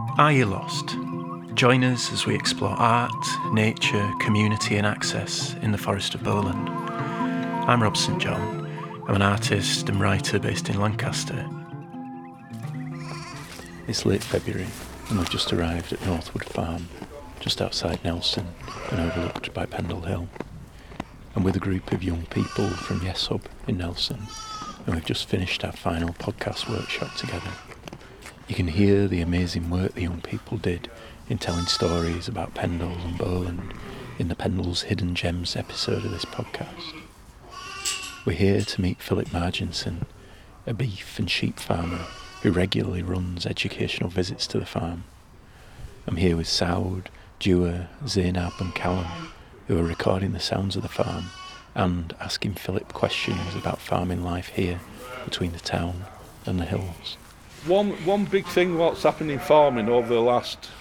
Are you lost? Join us as we explore art, nature, community and access in the Forest of Bowland. I'm Rob St John. I'm an artist and writer based in Lancaster. It's late February and we've just arrived at Northwood Farm, just outside Nelson and overlooked by Pendle Hill. I'm with a group of young people from Yes Hub in Nelson, and we've just finished our final podcast workshop together. You can hear the amazing work the young people did in telling stories about Pendle and Bowland in the Pendle's Hidden Gems episode of this podcast. We're here to meet Philip Marginson, a beef and sheep farmer who regularly runs educational visits to the farm. I'm here with Saud, Dua, Zainab and Callum, who are recording the sounds of the farm and asking Philip questions about farming life here between the town and the hills. One big thing what's happened in farming over the last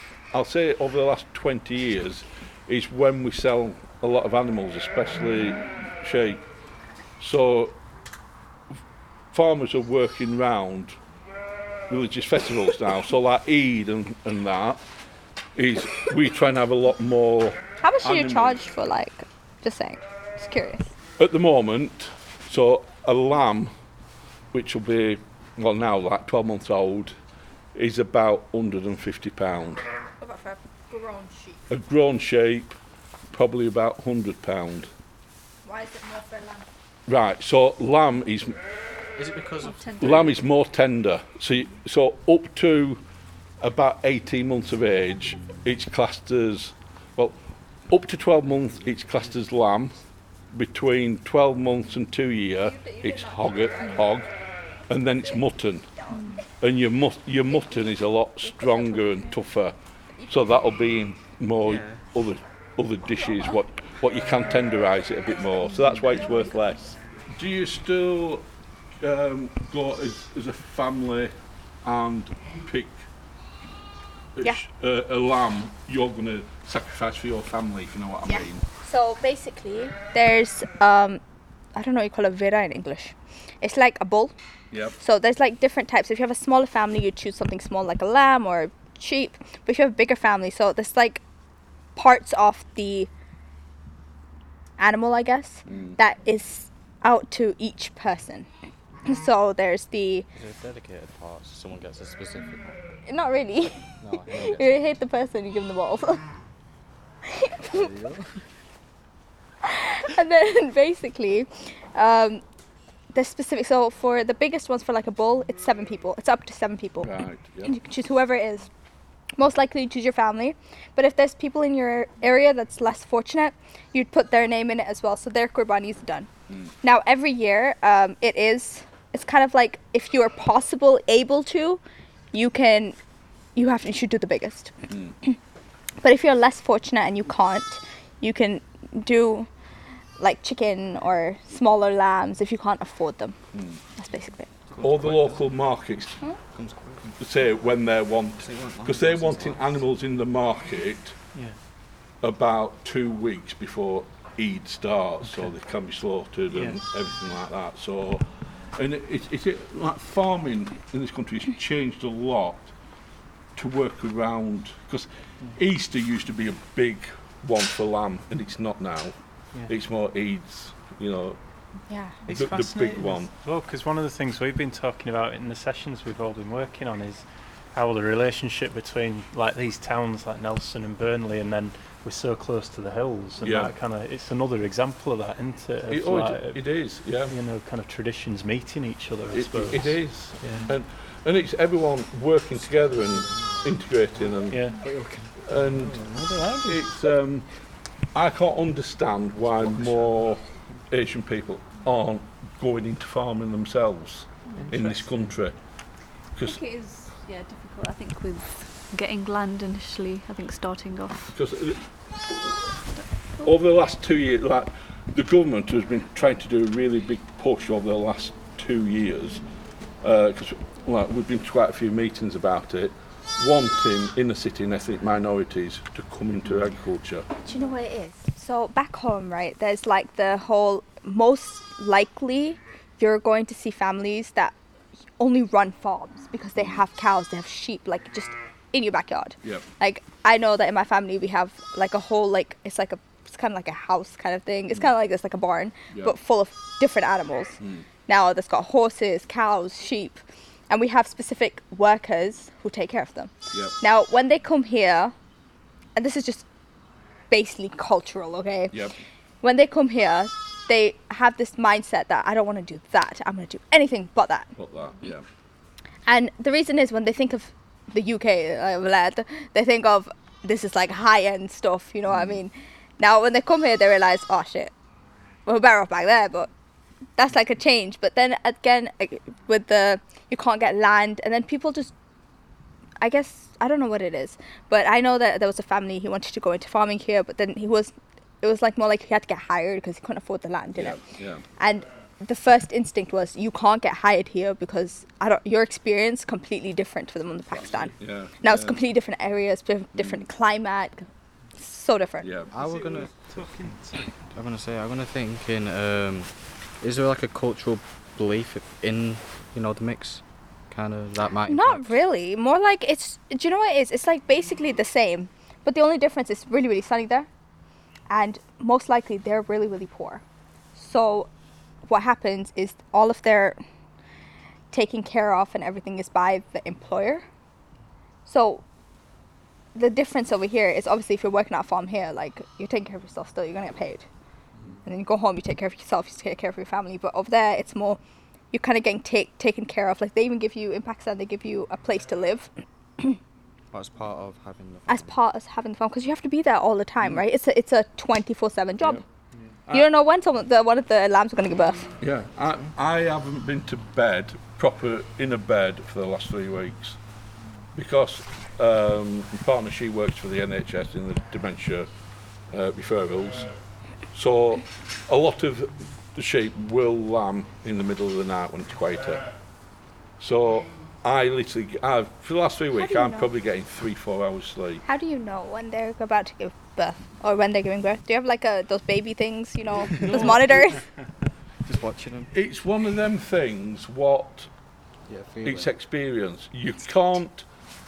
20 years is when we sell a lot of animals, especially sheep. So farmers are working round religious festivals now. So like Eid and that is we try and have a lot more. How much do you charge for, like, just saying, just curious? At the moment, so a lamb, which will be, well now like 12 months old, is about £150. What about for a grown sheep? A grown sheep, probably about £100. Why is it more for a lamb? Right, so lamb is Is it because of... Lamb is more tender. So up to about 18 months of age, it's classed as, well, up to 12 months it's classed as lamb. Between 12 months and 2 years, it's hog, and then it's mutton. And your mutton is a lot stronger and tougher. So that'll be in more other dishes, what you can tenderise it a bit more. So that's why it's worth less. Do you still go as a family and pick a lamb you're going to sacrifice for your family, if you know what I mean? So basically, there's, I don't know what you call a vera in English. It's like a bull. Yep. So there's like different types. If you have a smaller family, you choose something small like a lamb or a sheep. But if you have a bigger family, so there's like parts of the animal, I guess, that is out to each person. So there's the... Is it a dedicated part so someone gets a specific one? Not really. No, You hate the person, you give them the balls. And then basically, the specific, so for the biggest ones for like a bull, it's 7 people. It's up to 7 people. Right, yeah. And you can choose whoever it is. Most likely you choose your family. But if there's people in your area that's less fortunate, you'd put their name in it as well. So their qurbani is done. Now every year, it's kind of like if you are able to, you should do the biggest. But if you're less fortunate and you can't, you can do like chicken or smaller lambs if you can't afford them. That's basically it. All the local markets say when they're because they're wanting animals in the market about 2 weeks before Eid starts, so they can be slaughtered and everything like that. So, and it's like farming in this country has changed a lot to work around, because Easter used to be a big one for lamb, and it's not now. It's more Eids, It's the big one. Well, because one of the things we've been talking about in the sessions we've all been working on is how the relationship between like these towns like Nelson and Burnley, and then we're so close to the hills, and that kind of, it's another example of that, isn't it? It is, yeah. Kind of traditions meeting each other, I suppose. It is, and it's everyone working together and integrating, and it's I can't understand why more Asian people aren't going into farming themselves in this country. I think it is difficult. I think with getting land initially, starting off. Because over the last 2 years, like the government has been trying to do a really big push over the last 2 years, because we've been to quite a few meetings about it, wanting inner city and ethnic minorities to come into agriculture. Do you know what it is? So back home, right, there's like the whole, most likely you're going to see families that only run farms because they have cows, they have sheep, like just in your backyard. Yep. Like I know that in my family we have like a whole like it's kind of like a house kind of thing. It's kind of like this like a barn, Yep. but full of different animals. Now that's got horses, cows, sheep, and we have specific workers who take care of them. Yep. Now when they come here, and this is just basically cultural, okay? Yep. When they come here, they have this mindset that I don't want to do that. I'm going to do anything but that. Got that. Yeah. And the reason is when they think of the UK, lad, they think of this is like high-end stuff, you know what I mean? Now when they come here, they realize, oh shit, we're better off back there, but that's like a change. But then again, with you can't get land, and then people just, I guess, I don't know what it is, but I know that there was a family, he wanted to go into farming here, but then it was like more like he had to get hired because he couldn't afford the land, you know? Yeah. And the first instinct was you can't get hired here because your experience completely different for them in Pakistan. Yeah. Now it's completely different areas, different climate, so different. Yeah. I'm gonna think in is there like a cultural belief in the mix, kind of that might Not impact? really. More like do you know what it is? It's like basically the same, but the only difference is really, really sunny there, and most likely they're really, really poor. So what happens is all of their taking care of and everything is by the employer. So the difference over here is obviously if you're working at a farm here, like you're taking care of yourself still, you're gonna get paid. And then you go home, you take care of yourself, you take care of your family. But over there, it's more, you're kind of getting taken care of. Like they even give you, in Pakistan, they give you a place to live As part of having the as part of having the farm, because you have to be there all the time, right? It's a 24/7 job. You don't know when one of the lambs are going to give birth. Yeah. I haven't been to bed, proper in a bed, for the last 3 weeks because my partner, she works for the NHS in the dementia referrals. So a lot of the sheep will lamb in the middle of the night when it's quieter. So I literally, for the last 3 weeks, do you I'm know? probably getting 3-4 hours sleep. How do you know when they're about to give birth or when they're giving birth? Do you have like those baby things, those monitors? just watching them. It's one of them things what it's experience. You can't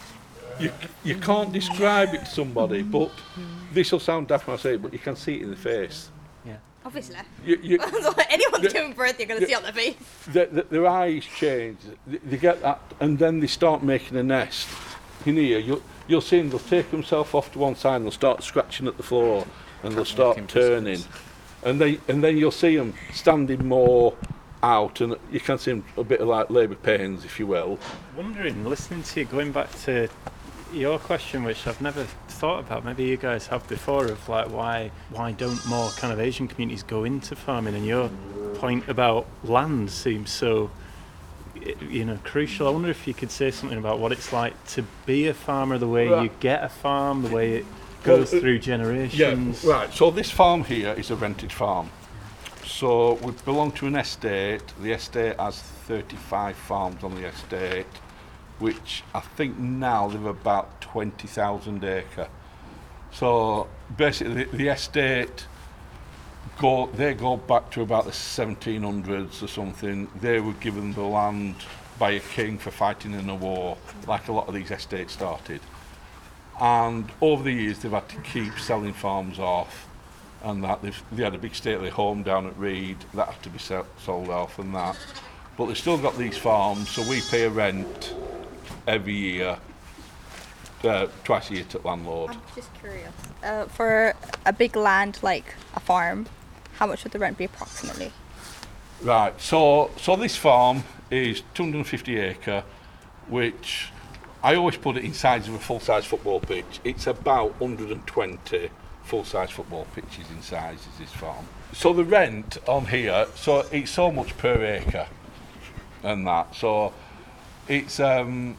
describe it to somebody, but this will sound daft when I say it, but you can see it in the face. Obviously. Anyone's giving birth, you're going to see on their face. Their eyes change. They get that, and then they start making a nest. In here, you'll see them. They'll take themselves off to one side, and they'll start scratching at the floor, and they'll start turning, and then you'll see them standing more out, and you can see them a bit of like labour pains, if you will. Wondering, listening to you, going back to your question, which I've never thought about, maybe you guys have before, of like why don't more kind of Asian communities go into farming, and your point about land seems so crucial. I wonder if you could say something about what it's like to be a farmer, the way you get a farm, the way it goes through generations. Yeah, right. So this farm here is a rented farm. So we belong to an estate. The estate has 35 farms on the estate, which I think now they're about 20,000 acre. So basically the estate go back to about the 1700s or something. They were given the land by a king for fighting in a war, like a lot of these estates started. And over the years they've had to keep selling farms off, and that they had a big stately home down at Reed that had to be sold off and that. But they've still got these farms, so we pay a rent every year, twice a year to the landlord. I'm just curious. For a big land like a farm, how much would the rent be approximately? Right, so this farm is 250 acre, which I always put it in size of a full-size football pitch. It's about 120 full-size football pitches in size is this farm. So the rent on here, so it's so much per acre and that. So it's about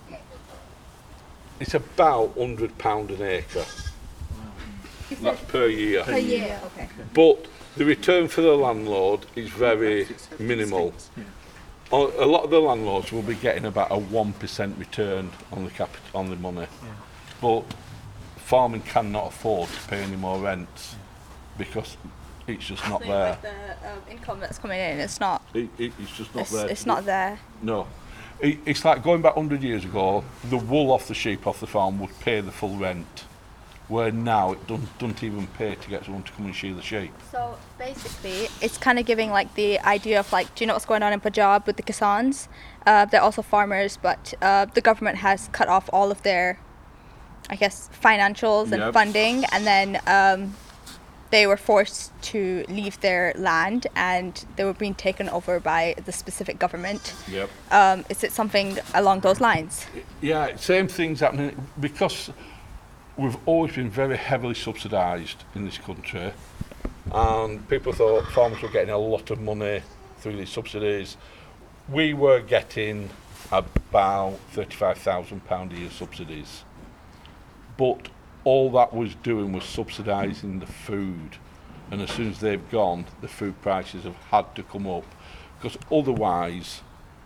£100 an acre. That's per year. Per year, okay. But the return for the landlord is very minimal. A lot of the landlords will be getting about a 1% return on the money, but farming cannot afford to pay any more rents because it's just not there. Like the income that's coming in, it's not. It's just not there. It's not there. No, It's like going back 100 years ago, the wool off the sheep off the farm would pay the full rent, where now it don't even pay to get someone to come and shear the sheep. So basically, it's kind of giving like the idea of like, do you know what's going on in Punjab with the Kisans? They're also farmers, but the government has cut off all of their, I guess, financials and Yep. funding, and then they were forced to leave their land, and they were being taken over by the specific government. Yep. Is it something along those lines? Yeah, same thing's happening because we've always been very heavily subsidised in this country, and people thought farmers were getting a lot of money through these subsidies. We were getting about £35,000 a year subsidies, but all that was doing was subsidising the food, and as soon as they've gone, the food prices have had to come up, because otherwise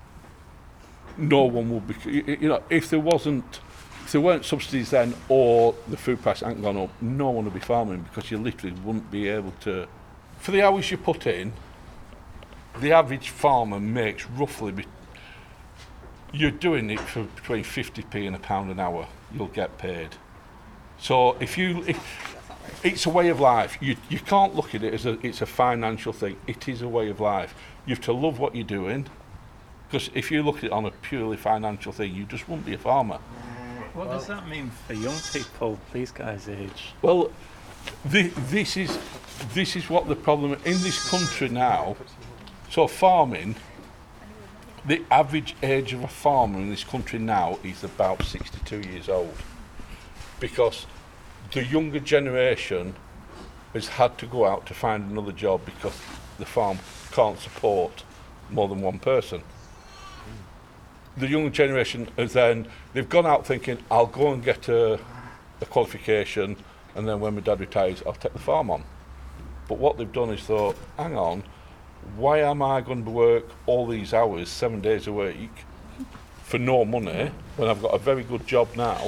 no one would be, you know, if there weren't subsidies then, or the food price hadn't gone up, no one would be farming, because you literally wouldn't be able to. For the hours you put in, the average farmer makes roughly, you're doing it for between 50p and £1 an hour, you'll get paid. So if it's a way of life. You can't look at it as it's a financial thing. It is a way of life. You have to love what you're doing, because if you look at it on a purely financial thing, you just wouldn't be a farmer. What does that mean for young people, these guys' age? Well, this is what the problem in this country now. So farming, the average age of a farmer in this country now is about 62 years old, because the younger generation has had to go out to find another job because the farm can't support more than one person. The younger generation has then, they've gone out thinking, I'll go and get a qualification, and then when my dad retires, I'll take the farm on. But what they've done is thought, hang on, why am I going to work all these hours, 7 days a week, for no money, when I've got a very good job now,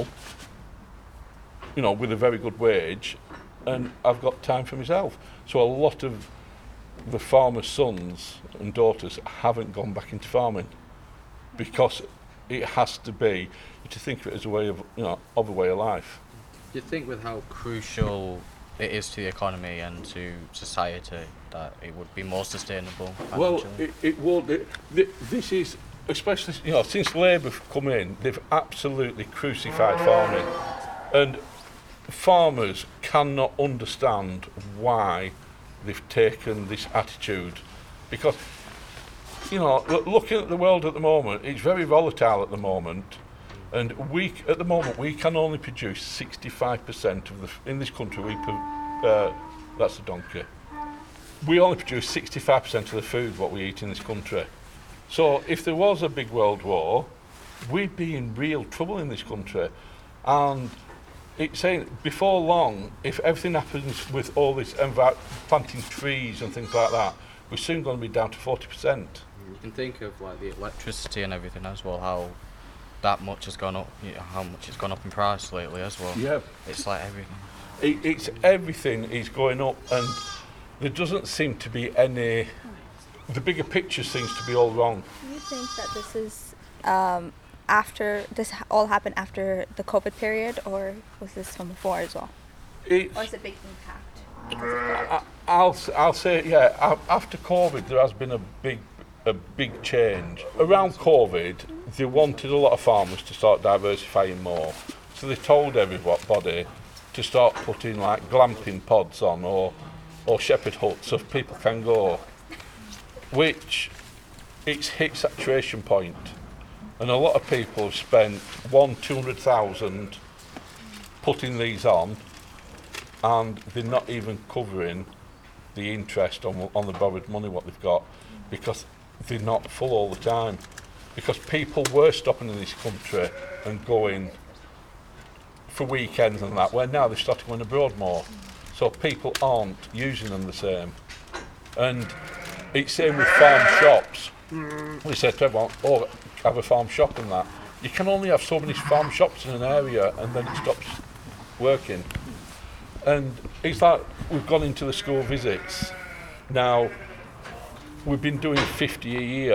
you know, with a very good wage, and I've got time for myself. So a lot of the farmers' sons and daughters haven't gone back into farming, because it has to be, to think of it as a way of, you know, of a way of life. Do you think with how crucial it is to the economy and to society that it would be more sustainable Well, financially? it would. This is, especially, you know, since Labour have come in, they've absolutely crucified farming, and farmers cannot understand why they've taken this attitude, because, you know, looking at the world at the moment, it's very volatile at the moment, and at the moment we can only produce 65% of in this country that's a donkey. We only produce 65% of the food what we eat in this country. So if there was a big world war, we'd be in real trouble in this country. And it's saying before long, if everything happens with all this planting trees and things like that, we're soon going to be down to 40%. You can think of like the electricity and everything as well, how that much has gone up, you know, how much it's gone up in price lately as well. Yeah. It's like everything. It's everything is going up, and there doesn't seem to be any. The bigger picture seems to be all wrong. Do you think that this is after this all happened after the COVID period, or was this from before as well? Or is it big impact because of COVID? I'll say, yeah. After COVID, there has been a big change. Around COVID, they wanted a lot of farmers to start diversifying more, so they told everybody to start putting like glamping pods on or shepherd huts so people can go, which it's hit saturation point, and a lot of people have spent 200,000 putting these on, and they're not even covering the interest on the borrowed money what they've got, because they're not full all the time, because people were stopping in this country and going for weekends and that, where now they're starting going abroad more, so people aren't using them the same. And it's same with farm shops. We said to everyone, oh, have a farm shop and that. You can only have so many farm shops in an area, and then it stops working. And it's like we've gone into the school visits. Now, we've been doing 50 a year.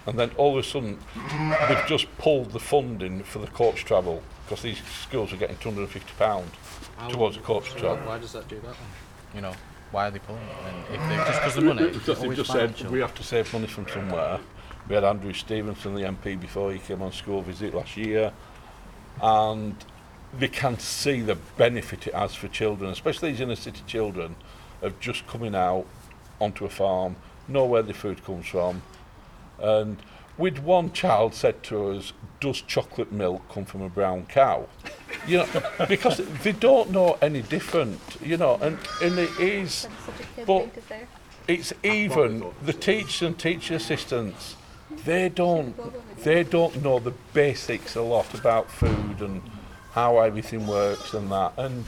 And then all of a sudden, they've just pulled the funding for the coach travel because these schools are getting £250 towards the coach travel. Why does that do that then? You know, why are they pulling it? And if they just because of money, Because they just said we have to save money from somewhere. We had Andrew Stevenson, the MP, before he came on school visit last year, and they can see the benefit it has for children, especially these inner city children, of just coming out onto a farm, know where the food comes from. And with one child said to us, does chocolate milk come from a brown cow? You know, because they don't know any different, you know, and it is, That's such a kid but thing to say. it's even the teachers and teacher assistants, they don't know the basics a lot about food and how everything works and that. And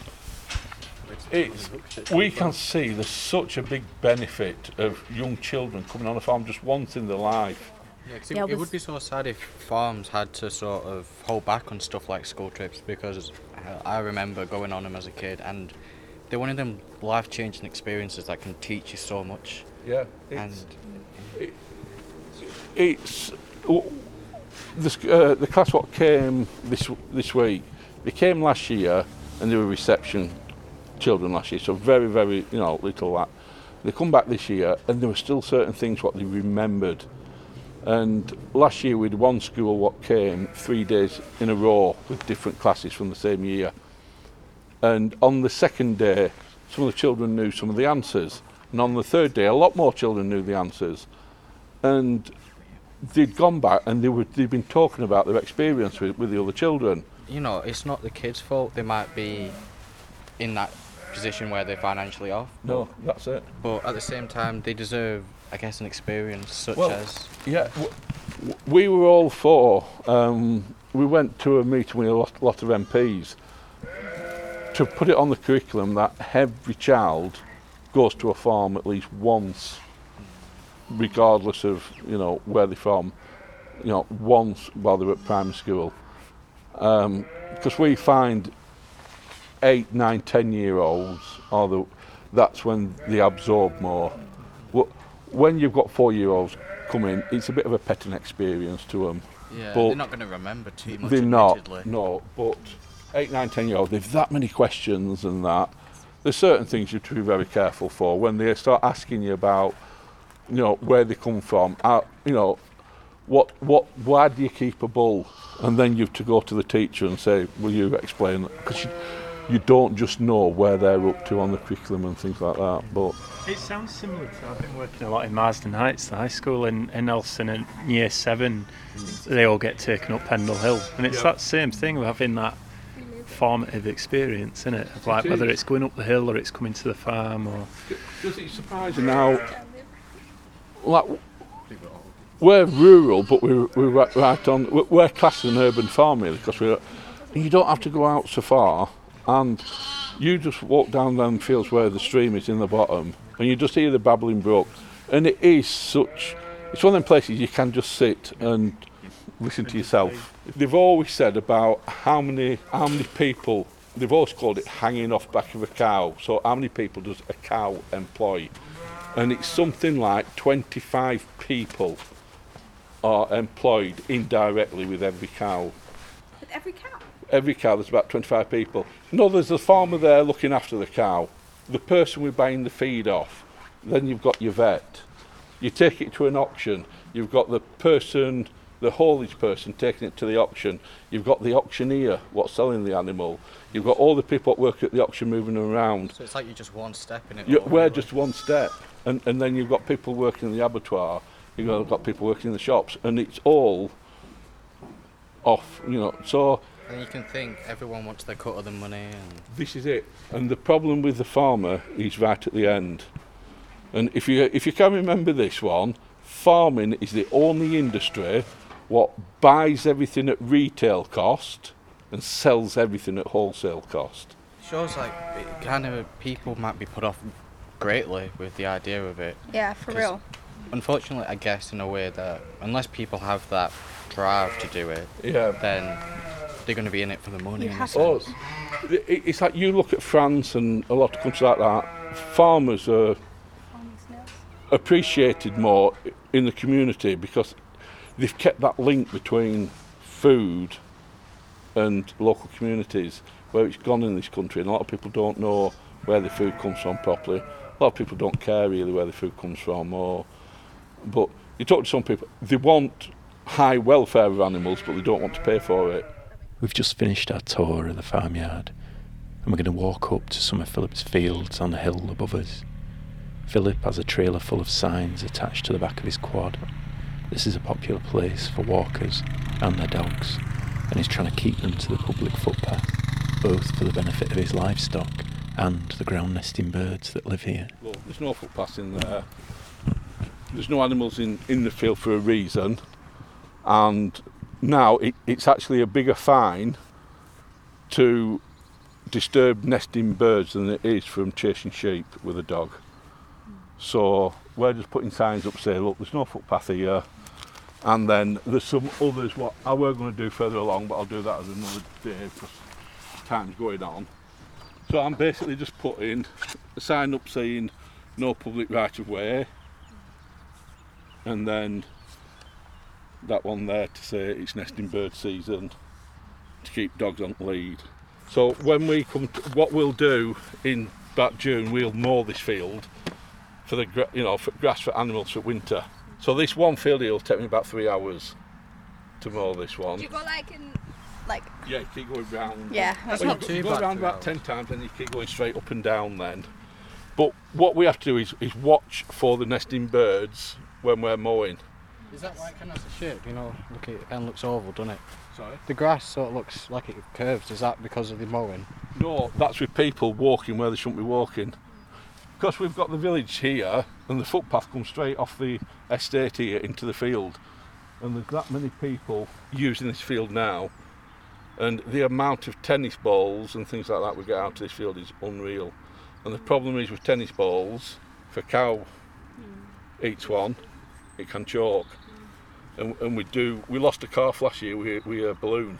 we can see there's such a big benefit of young children coming on a farm just once in their life. Yeah, 'cause Yeah, it would be so sad if farms had to sort of hold back on stuff like school trips, because I remember going on them as a kid, and they're one of them life-changing experiences that can teach you so much. Yeah, And it's the class what came this week. They came last year and they were reception children last year, so very little that. They come back this year and there were still certain things what they remembered. And last year we had one school what came 3 days in a row with different classes from the same year. And on the second day, some of the children knew some of the answers. And on the third day, a lot more children knew the answers. And they'd gone back and they'd been talking about their experience with the other children. you know, it's not the kids' fault. They might be in that position where they're financially off. No, that's it. But at the same time, they deserve, I guess, an experience such Well, as. Yeah, we were all for. We went to a meeting with a lot of MPs to put it on the curriculum that every child goes to a farm at least once, regardless of where they're from. Once while they're at primary school, because we find 8, 9, 10-year-olds that's when they absorb more. When you've got 4-year-olds coming, it's a bit of a petting experience to them. Yeah, but they're not going to remember too much. They're not, admittedly. no. But 8, 9, 10-year-olds, they've that many questions and that. There's certain things you have to be very careful for when they start asking you about, where they come from. Why do you keep a bull? And then you have to go to the teacher and say, will you explain that? Because you don't just know where they're up to on the curriculum and things like that. But it sounds similar to, I've been working a lot in Marsden Heights, the high school in Nelson, and year 7 they all get taken up Pendle Hill, and it's that same thing of having that formative experience, isn't it? Of like whether it's going up the hill or it's coming to the farm or. Does it surprise you now? Like, we're rural, but we're right on. We're classed as an urban farm really, because you don't have to go out so far, and you just walk down them fields where the stream is in the bottom, and you just hear the babbling brook, and it is such. It's one of them places you can just sit and listen to yourself. They've always said about how many people. They've always called it hanging off back of a cow. So how many people does a cow employ? And it's something like 25 people are employed indirectly with every cow. With every cow? Every cow, there's about 25 people. No, there's a farmer there looking after the cow, the person we're buying the feed off, then you've got your vet. You take it to an auction, you've got the haulage person taking it to the auction, you've got the auctioneer what's selling the animal, you've got all the people that work at the auction moving them around. So it's like you're just one step in it. We're just one step. And then you've got people working in the abattoir, you've got people working in the shops, and it's all off, so. And you can think everyone wants their cut of the money. And This is it. And the problem with the farmer is right at the end. And if you can remember this one, farming is the only industry what buys everything at retail cost and sells everything at wholesale cost. shows like it kind of people might be put off greatly with the idea of it. Yeah, for real. Unfortunately, I guess in a way that unless people have that drive to do it, Yeah. then they're going to be in it for the money. You in a have sense. It's like you look at France and a lot of countries like that, farmers are appreciated more in the community because they've kept that link between food and local communities, where it's gone in this country, and a lot of people don't know where the food comes from properly. A lot of people don't care really where the food comes from, but you talk to some people, they want high welfare of animals, but they don't want to pay for it. We've just finished our tour of the farmyard, and we're going to walk up to some of Philip's fields on a hill above us. Philip has a trailer full of signs attached to the back of his quad. This is a popular place for walkers and their dogs, and he's trying to keep them to the public footpath, both for the benefit of his livestock and the ground nesting birds that live here. Well, there's no footpaths in there. There's no animals in the field for a reason, and now it's actually a bigger fine to disturb nesting birds than it is from chasing sheep with a dog. So we're just putting signs up saying, look, there's no footpath here, and then there's some others what I were going to do further along, but I'll do that as another day because time's going on. So I'm basically just putting a sign up saying no public right of way, and then that one there to say it's nesting bird season, to keep dogs on lead. So when we come to, what we'll do in about June, we'll mow this field for the for grass for animals for winter. So this one field here will take me about 3 hours to mow this one. Do you go Yeah, you keep going round. Yeah, That's Well, not you too go bad. around 3 about hours. 10 times and you keep going straight up and down then. But what we have to do is watch for the nesting birds when we're mowing. Is that why it kind of has a shape? You know, look, it kind of looks oval, doesn't it? Sorry? The grass sort of looks like it curves. Is that because of the mowing? No, that's with people walking where they shouldn't be walking. Because we've got the village here and the footpath comes straight off the estate here into the field. And there's that many people using this field now. And the amount of tennis balls and things like that we get out to this field is unreal. And the problem is with tennis balls, if a cow eats one, it can choke. And we lost a calf last year with a balloon.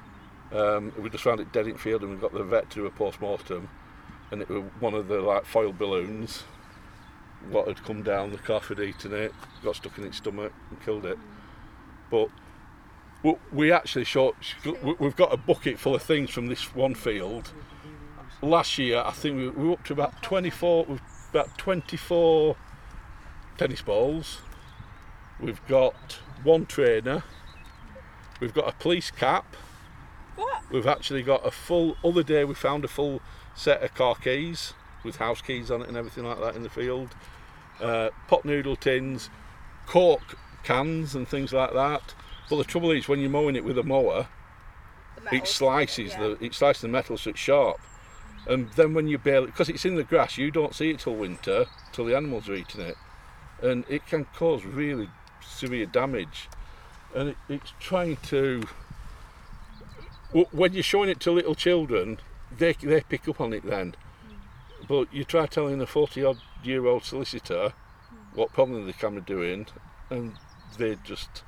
We just found it dead in the field and we got the vet to do a post-mortem. And it was one of the foil balloons. What had come down, the calf had eaten it, got stuck in its stomach and killed it. But we actually we've got a bucket full of things from this one field. Last year, I think we were up to about 24 tennis balls. We've got one trainer. We've got a police cap. What? We've actually got other day we found a full set of car keys with house keys on it and everything like that in the field. Pot noodle tins, Coke cans and things like that. But the trouble is when you're mowing it with a mower, it slices the metal so it's sharp. And then when you because it's in the grass, you don't see it till winter, till the animals are eating it. And it can cause really severe damage. And it's trying to, when you're showing it to little children, they pick up on it then. But you try telling a 40-odd-year-old solicitor what problem the camera doing, and they just...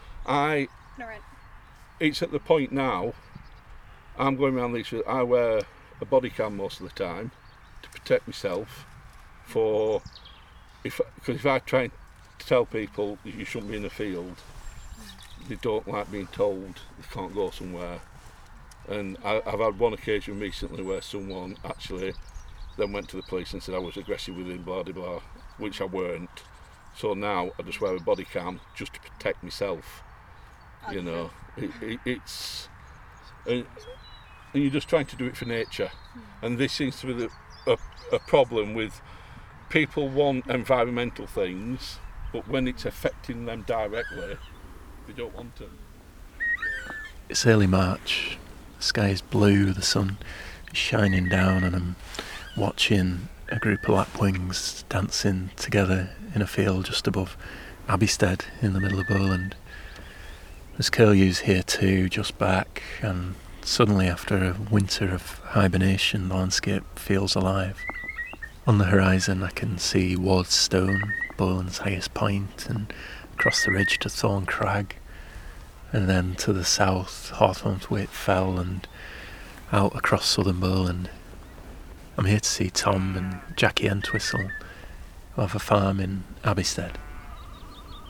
It's at the point now, I'm going around these, I wear a body cam most of the time to protect myself because if I try to tell people you shouldn't be in the field, they don't like being told they can't go somewhere. And I've had one occasion recently where someone actually then went to the police and said I was aggressive with him, blah, blah, blah, which I weren't. So now I just wear a body cam just to protect myself. You know, it's... And you're just trying to do it for nature. And this seems to be a problem with people want environmental things, but when it's affecting them directly, they don't want them. It's early March, the sky is blue, the sun is shining down, and I'm watching a group of lapwings dancing together in a field just above Abbeystead in the middle of Bowland. There's curlews here too, just back, and suddenly after a winter of hibernation, the landscape feels alive. On the horizon I can see Ward's Stone, Bowland's highest point, and across the ridge to Thorn Crag, and then to the south Hawthornthwaite Fell and out across southern Bowland. I'm here to see Tom and Jackie Entwistle, who have a farm in Abbeystead.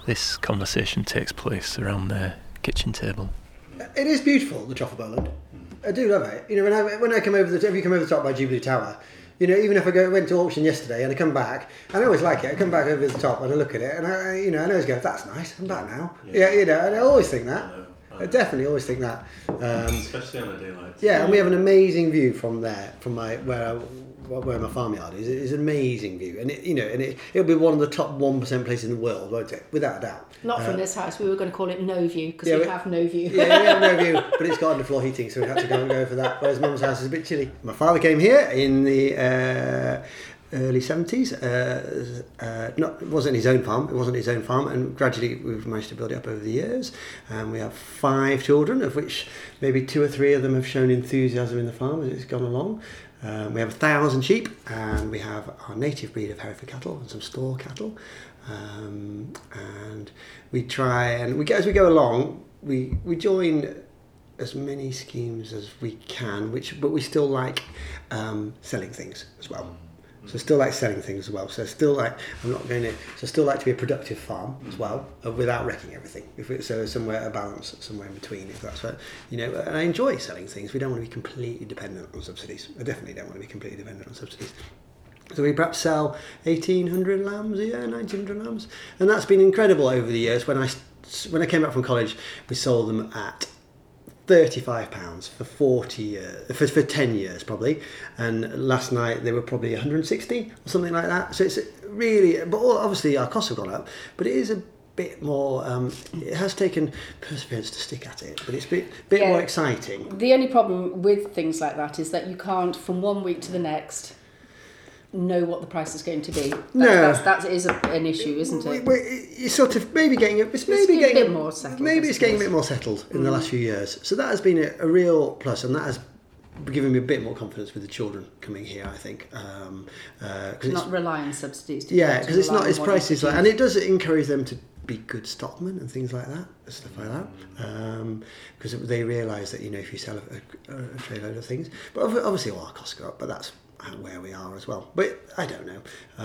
this conversation takes place around their kitchen table. It is beautiful, the Trough of Bowland. I do love it. You know, when I come over if you come over the top by Jubilee Tower, you know, even if went to auction yesterday and I come back, and I always like it. I come back over the top and I look at it, and I always go, "That's nice. I'm back now." Yeah, you know, and I always think that. I definitely always think that. Especially on a day like yeah, and we have an amazing view from there, from where my farmyard is. It's an amazing view, and it'll be one of the top 1% places in the world, won't it? Without a doubt. Not from this house. We were going to call it No View because we have no view. Yeah, we have no view, but it's got underfloor heating, so we had to go for that. Whereas Mum's house is a bit chilly. My father came here in the early 70s. It wasn't his own farm, and gradually we've managed to build it up over the years. We have 5 children, of which maybe 2 or 3 of them have shown enthusiasm in the farm as it's gone along. We have 1,000 sheep, and we have our native breed of Hereford cattle and some store cattle. And we try, and as we go along, we join as many schemes as we can, but we still like selling things as well. So still like selling things as well. So still like still like to be a productive farm as well, without wrecking everything. So somewhere a balance, somewhere in between. If that's what and I enjoy selling things. We don't want to be completely dependent on subsidies. I definitely don't want to be completely dependent on subsidies. So we perhaps sell 1,800 lambs a year, 1,900 lambs, and that's been incredible over the years. When I came back from college, we sold them at £35 for 40 years, for 10 years probably, and last night they were probably 160 or something like that. So it's really, but obviously our costs have gone up, but it is a bit more. It has taken perseverance to stick at it, but it's a bit more exciting. The only problem with things like that is that you can't, from one week to the next, know what the price is going to be. That is an issue, isn't it? It's sort of maybe getting a bit more settled. Maybe it's getting a bit more settled in the last few years. So that has been a real plus, and that has given me a bit more confidence with the children coming here, I think. Because not rely on subsidies. Because it's prices like, and it does encourage them to be good stockmen and things like that, stuff like that. Because they realise that if you sell a trade load of things, but obviously all our costs go up, but that's where we are as well. But I don't know.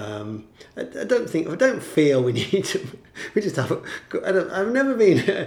I don't feel we need to. We just have. I've never been.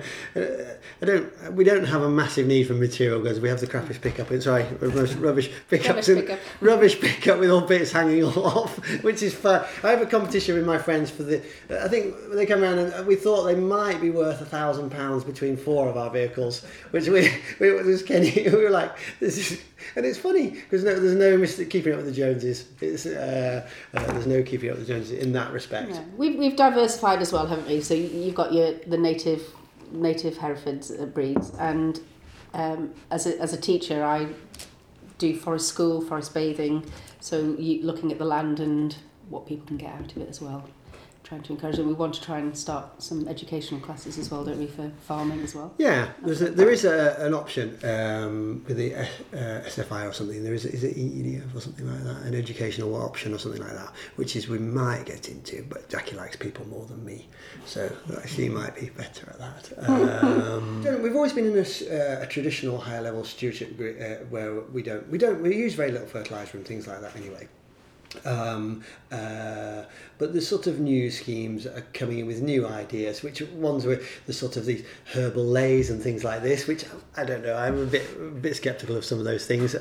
We don't have a massive need for material goods. We have the crappiest pickup. Rubbish pickups and rubbish pickup with all bits hanging off, which is fun. I have a competition with my friends for the. I think they come around and we thought they might be worth £1,000 between 4 of our vehicles, which we was Kenny. We were like, this is. And it's funny because there's no keeping up with the Joneses. There's no keeping up with the Joneses in that respect. No. We've diversified as well, haven't we? So you've got the native Hereford breeds, and as a teacher, I do forest school, forest bathing. So looking at the land and what people can get out of it as well. Trying to encourage them. We want to try and start some educational classes as well, don't we, for farming as well? Yeah, there is an option with the SFI or something. There is it EDF or something like that, an educational option or something like that, which is we might get into, but Jackie likes people more than me, so she might be better at that. We've always been in a traditional higher level stewardship where we use very little fertiliser and things like that anyway. But the sort of new schemes are coming in with new ideas, which ones were the sort of these herbal lays and things like this, which I don't know, I'm a bit sceptical of some of those things.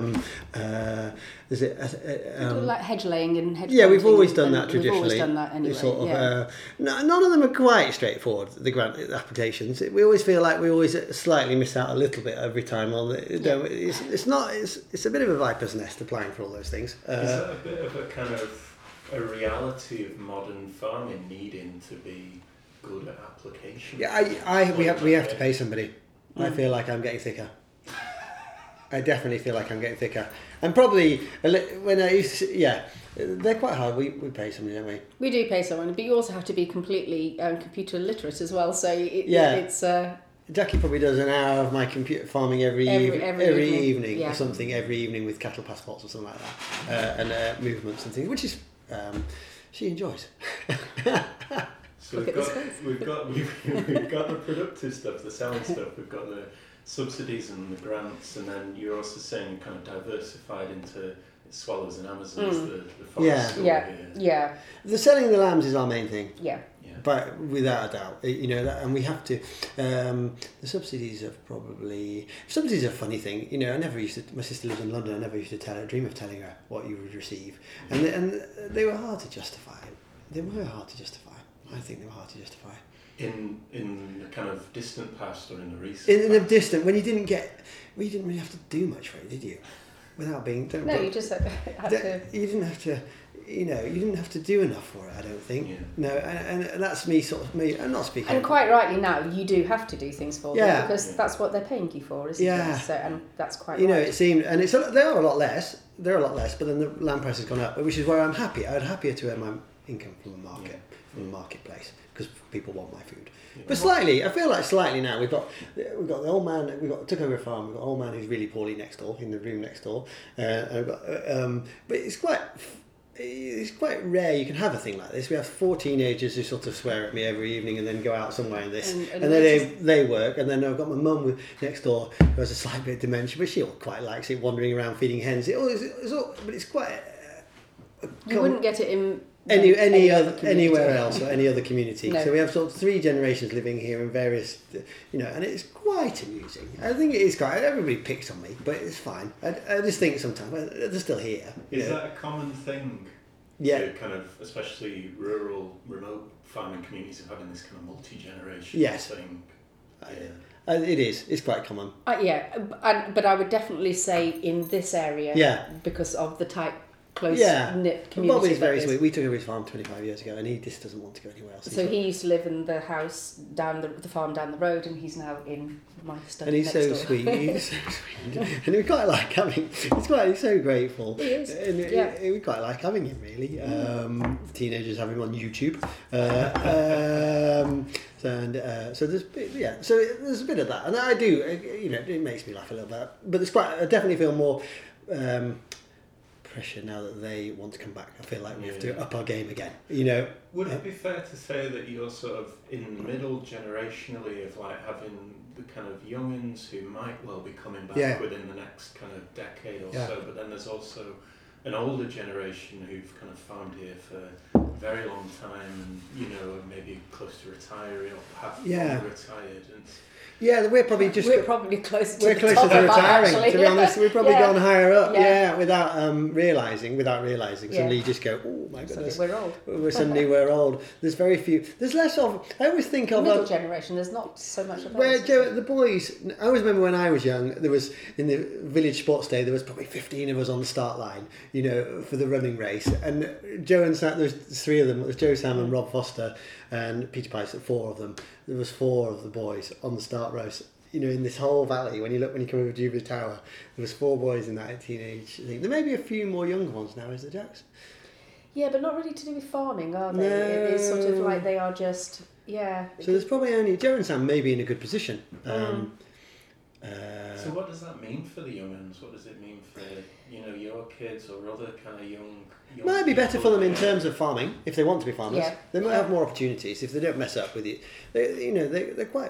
Is it like hedge laying and hedge we've always done that traditionally. We've always done that anyway. None of them are quite straightforward, the grant applications. We always feel like we always slightly miss out a little bit every time on it. It's a bit of a viper's nest applying for all those things. Is that a bit of a kind of a reality of modern farming needing to be good at application? We have to pay somebody. I feel like I'm getting thicker. I definitely feel like I'm getting thicker. And probably when I used to, they're quite hard. We pay somebody, don't we? We do pay someone, but you also have to be completely computer literate as well. So it's. Jackie probably does an hour of my computer farming every evening or something, every evening with cattle passports or something like that, and movements and things, which is she enjoys. So we've got the productive stuff, the selling stuff. We've got the subsidies and the grants, and then you're also saying you kind of diversified into Swallows and Amazons, the forest store here. The selling the lambs is our main thing. Yeah. but without a doubt, you know, and we have to. The subsidies are a funny thing. You know, my sister lives in London. I never used to dream of telling her what you would receive, and they were hard to justify. They were hard to justify. I think they were hard to justify. In the kind of distant past or in the recent? In the distant, when you didn't really have to do much for it, did you? Without being... You just had to... You didn't have to... You didn't have to do enough for it, I don't think. Yeah. No, and that's me, I'm not speaking... And quite rightly now, you do have to do things for them because that's what they're paying you for, isn't it? So, and that's quite You know, it seemed... And they are a lot less, but then the land price has gone up, which is where I'm happy. I'd happier to earn my income from the market, from the marketplace, because people want my food. Yeah. But I feel like slightly now, we've got the old man, took over a farm, we've got an old man who's really poorly next door, in the room next door, but it's quite rare you can have a thing like this. We have 4 teenagers who sort of swear at me every evening and then go out somewhere in this, and then they work, and then I've got my mum next door who has a slight bit of dementia, but she quite likes it, wandering around feeding hens. But it's quite... You wouldn't get it in... anywhere else or any other community. No. So we have sort of 3 generations living here in various, and it's quite amusing. I think it is quite. Everybody picks on me, but it's fine. I just think sometimes they're still here. Is that a common thing? Yeah. To kind of, especially rural, remote farming communities, of having this kind of multi-generational thing. It is. It's quite common. But I would definitely say in this area, because of the type. Close-knit community. Bob is very sweet. We took over his farm 25 years ago, and he just doesn't want to go anywhere else. So he used to live in the house the farm down the road, and he's now in my study. And he's so sweet. He's so sweet, and we quite like having. He's so grateful. He is. And we quite like having him, really. Teenagers have him on YouTube. So there's there's a bit of that, and I do. It makes me laugh a little bit, but I definitely feel more. Pressure now that they want to come back. I feel like we have to up our game again. Would it be fair to say that you're sort of in the middle generationally of like having the kind of young'uns who might well be coming back within the next kind of decade or so, but then there's also an older generation who've kind of farmed here for a very long time and are maybe close to retiring or half retired and. Yeah, we're probably close to retiring. To be honest, we've probably gone higher up. Without realizing. Suddenly you just go, oh my goodness, we're old. Suddenly we're old. There's very few. There's less of. I always think of middle generation. There's not so much of. Where the boys. I always remember when I was young. There was in the village sports day. There was probably 15 of us on the start line. For the running race. And Joe and Sam. There's 3 of them. It was Joe, Sam, and Rob Foster, and Peter Pice. 4 of them. There was 4 of the boys on the start rows. In this whole valley, when you come over Jubilee Tower, there was 4 boys in that teenage thing. There may be a few more younger ones now, is there, Jax? Yeah, but not really to do with farming, are they? No. It is sort of like they are just, So there's probably only Joe and Sam may be in a good position. So what does that mean for the young'uns? What does it mean for your kids or other kind of young might be better for them in terms of farming if they want to be farmers. Yeah. They might have more opportunities if they don't mess up with it. They're quite.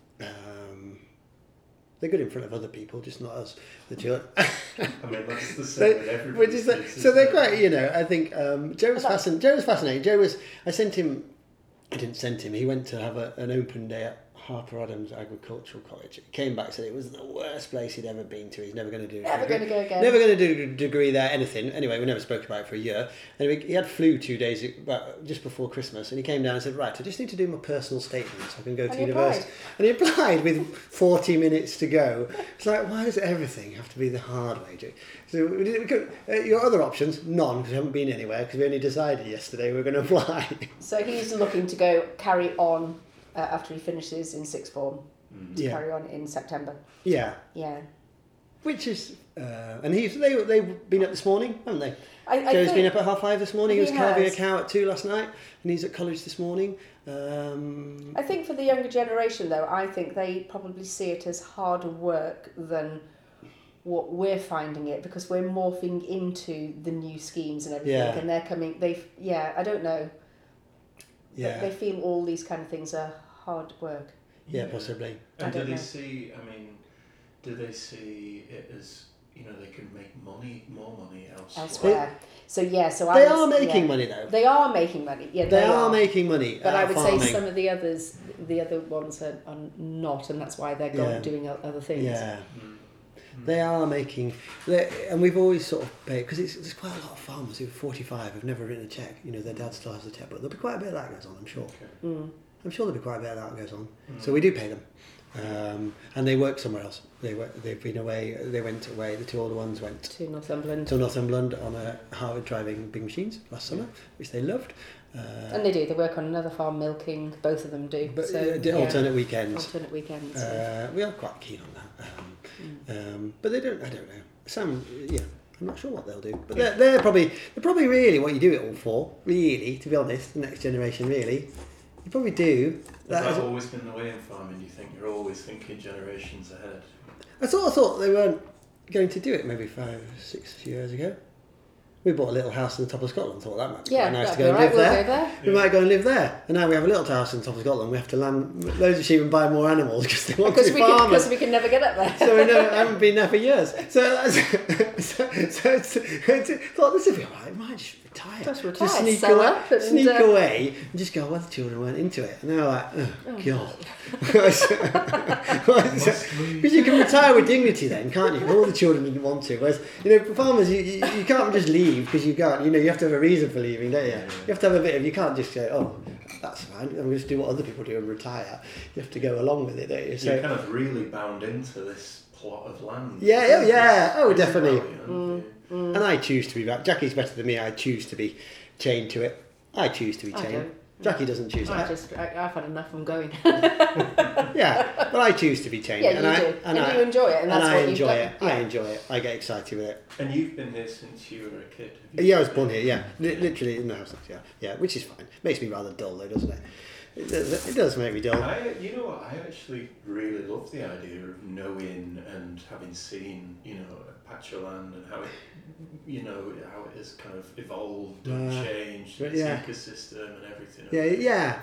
They're good in front of other people, just not us, the children. I mean, that's the same with everybody. So they're quite, I think Joe was fascinating. I sent him. I didn't send him. He went to have an open day at Harper Adams Agricultural College. He came back, said it was the worst place he'd ever been to. He's never going to do it. Never going to go again. Never going to do a degree there, anything. Anyway, we never spoke about it for a year. Anyway, he had flu 2 days, just before Christmas, and he came down and said, right, I just need to do my personal statement so I can go to university. And he applied with 40 minutes to go. It's like, why does everything have to be the hard way, Jake? So your other options, none, because we haven't been anywhere, because we only decided yesterday we were going to apply. So he's looking to go carry on after he finishes in 6th form to carry on in September. Yeah. Which is, and they've been up this morning, haven't they? Joe's been up at 5:30 this morning. He was calving a cow at 2 last night, and he's at college this morning. I think for the younger generation, though, I think they probably see it as harder work than what we're finding it, because we're morphing into the new schemes and everything, and they're coming. I don't know. Yeah. They feel all these kind of things are hard work. Yeah, possibly. And do they see it as, they can make more money elsewhere. So They I was, are making money though. They are making money. Yeah, They are making money. But I would farming. say some of the other ones are not, and that's why they're going doing other things. Yeah. They are making, and we've always sort of paid, because there's quite a lot of farmers who are 45 who've never written a cheque. Their dad still has a cheque, but there'll be quite a bit of that goes on, I'm sure. I'm sure there'll be quite a bit of that goes on. So we do pay them. And they work somewhere else. They've been away, they went away, the two older ones went To Northumberland. on a Harvard driving big machines last summer, which they loved. And they do, they work on another farm milking, both of them do. But alternate weekends. We are quite keen on that. But they don't, I don't know. Some, I'm not sure what they'll do. But they're probably really what you do it all for, really, to be honest, the next generation, really. You probably do. Has that always been the way in farming? You think you're always thinking generations ahead? I thought they weren't going to do it maybe 5-6 years ago. We bought a little house in the top of Scotland. Thought that might be quite nice to go and live there. We might go and live there. And now we have a little house in the top of Scotland. We have to land loads of sheep and buy more animals because they want to be farmers. Because we can never get up there. So we haven't been there for years. So thought this would be alright. We might just retire. Just sneak sell away, up and, sneak away and just go, well, the children weren't into it. And they were like, oh God. Because you can retire with dignity then, can't you? All the children didn't want to. Whereas, for farmers, you can't just leave because you can't. You have to have a reason for leaving, don't you? You have to have a bit of. You can't just say, oh, that's fine. I'm going to do what other people do and retire. You have to go along with it, don't you? So you're kind of really bound into this plot of land. Oh, definitely. And I choose to be back. Jackie's better than me. I choose to be chained to it. I choose to be chained. Jackie doesn't choose that. I've had enough from going. Yeah, but I choose to be chained. Yeah, you do. And you enjoy it. And that's what you've done. I enjoy it. I get excited with it. And you've been here since you were a kid, have you? Yeah, I was born here, yeah. Literally in the house, yeah. Yeah, which is fine. Makes me rather dull though, doesn't it? It does make me dull. You know what? I actually really love the idea of knowing and having seen, a patch of land and how it, how it has kind of evolved and changed, its ecosystem and everything.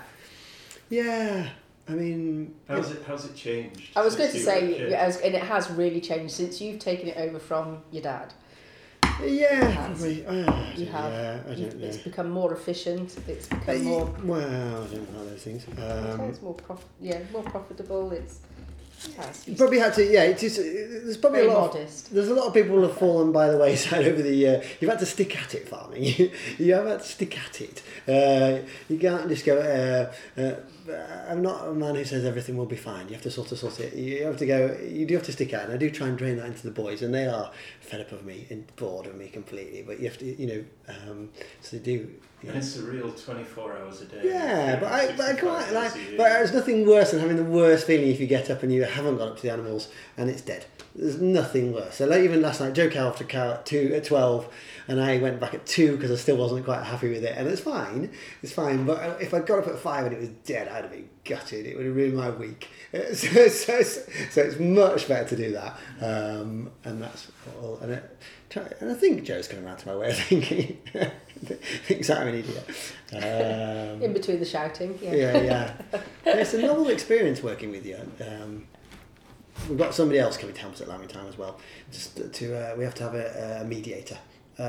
Yeah. I mean, how's it changed? I was going to say, and it has really changed since you've taken it over from your dad. Yeah, probably. You have. It's become more efficient. It's become more. Well, I don't know those things. It's more profitable. You probably had to. Yeah, it's just, there's probably very a lot. Modest. There's a lot of people who have fallen by the wayside over the year. You've had to stick at it, farming. You have had to stick at it. You can't just go. I'm not a man who says everything will be fine. You have to sort it. You have to go. You do have to stick at it. And I do try and drain that into the boys, and they are fed up of me and bored of me completely. But you have to, so they do. And it's a real 24 hours a day. Yeah, but I quite like. But there's nothing worse than having the worst feeling if you get up and you haven't gone up to the animals and it's dead. There's nothing worse. So even last night, Joe came off to cow at 12, and I went back at 2 because I still wasn't quite happy with it. And it's fine. But if I got up at 5 and it was dead, I'd have been gutted. It would have ruined my week. So it's much better to do that. And that's all. And I think Joe's coming around to my way of thinking. Thinks I'm an idiot. In between the shouting. Yeah. It's a novel experience working with you. We've got somebody else coming to help us at lambing time as well. We have to have a mediator.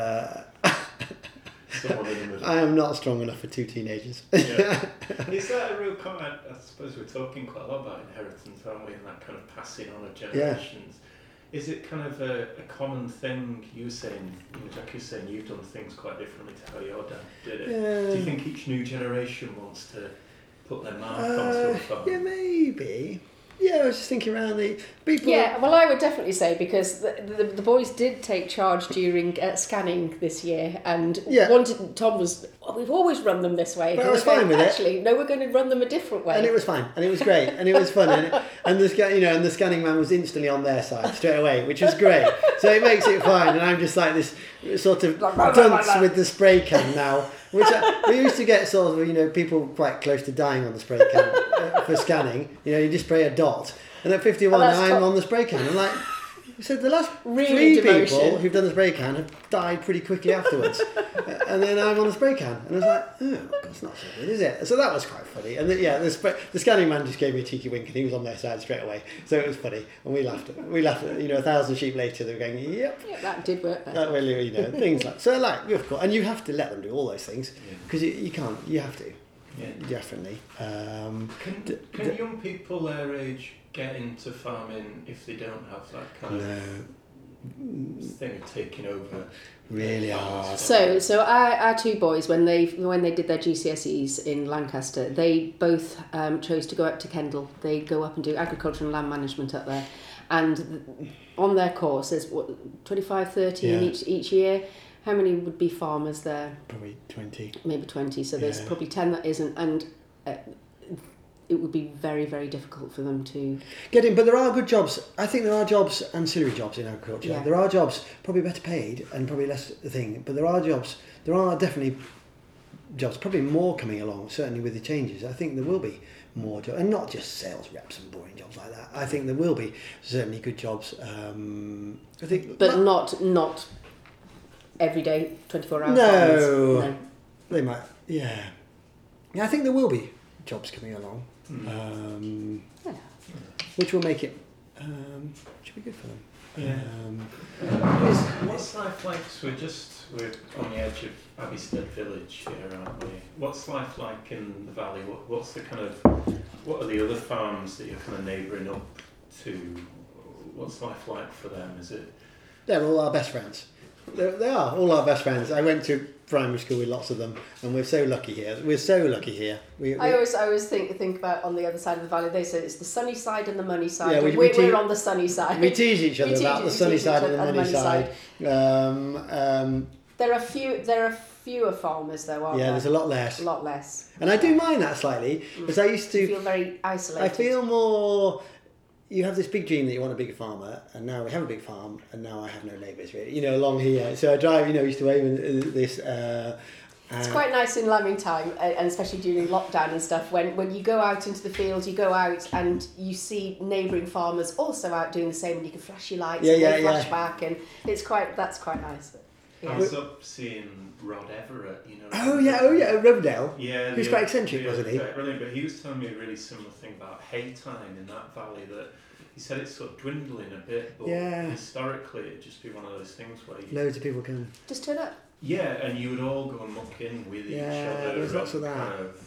I am not strong enough for 2 teenagers. Yeah. Is that a real comment? I suppose we're talking quite a lot about inheritance, aren't we, and that kind of passing on of generations. Yeah. Is it kind of a common thing? You were saying, Jackie's saying you've done things quite differently to how your dad did it. Yeah. Do you think each new generation wants to put their mark onto a farm? Yeah, maybe. Yeah, I was just thinking around the people. Yeah, well, I would definitely say because the boys did take charge during scanning this year, and Tom was, we've always run them this way. But I was fine with it. Actually, no, we're going to run them a different way. And it was fine, and it was great, and it was fun, and the scanning man was instantly on their side straight away, which was great. So it makes it fine, and I'm just like this sort of dunce with the spray can now. Which we used to get sort of, people quite close to dying on the spray can for scanning. You just spray a dot. And at 51, I'm on the spray can. I'm like, So the last Really 3 people demotion. who've done the spray can have died pretty quickly afterwards. And then I'm on the spray can. And I was like, oh, that's not so good, is it? So that was quite funny. And then, yeah, the scanning man just gave me a cheeky wink and he was on their side straight away. So it was funny. And we laughed. You know, 1,000 sheep later, they were going, yep. Yeah, that did work better. That really, you know, things like... So, like, of course, and you have to let them do all those things. Because you can't, you have to. Yeah. Definitely. Can young people their age get into farming if they don't have that kind of thing of taking over? Really hard. So our 2 boys, when they did their GCSEs in Lancaster, they both chose to go up to Kendal. They go up and do agriculture and land management up there, and on their course there's 25, 30 in each year. How many would be farmers there? Probably 20. Maybe 20. So there's probably 10 that isn't, and it would be very, very difficult for them to get in. But there are good jobs. I think there are jobs, ancillary jobs in agriculture. Yeah. There are jobs, probably better paid and probably less the thing. But there are jobs. There are definitely jobs, probably more coming along. Certainly with the changes, I think there will be more jobs, and not just sales reps and boring jobs like that. I think there will be certainly good jobs. I think, but not every day, 24 hours. No, they might. Yeah, I think there will be jobs coming along, which will make it should be good for them. What's life like? So we're on the edge of Abbeystead village here, aren't we? What's life like in the valley? What are the other farms that you're kind of neighbouring up to? What's life like for them? Is it? They're all our best friends. They are all our best friends. I went to primary school with lots of them, and we're so lucky here. I always think about on the other side of the valley. They say it's the sunny side and the money side. Yeah, we're on the sunny side. We tease each other about the sunny side and the money side. There are fewer farmers though, aren't there? Yeah, there's a lot less. A lot less. And I do mind that slightly, because I used to... You feel very isolated. I feel more... You have this big dream that you want a big farmer, and now we have a big farm, and now I have no neighbours really, you know, along here. So I drive, used to aim this... it's quite nice in lambing time, and especially during lockdown and stuff, when you go out into the fields, you go out and you see neighbouring farmers also out doing the same, and you can flash your lights and they flash back, and that's quite nice. Yeah. I was up seeing Rod Everett, Oh yeah, Riverdale. Yeah. He was quite eccentric, wasn't he? Brilliant, but he was telling me a really similar thing about hay time in that valley, that he said it's sort of dwindling a bit, but historically it'd just be one of those things where loads of people come. Just turn up. Yeah, and you would all go and muck in with each other. Yeah, there was lots of that. Kind of,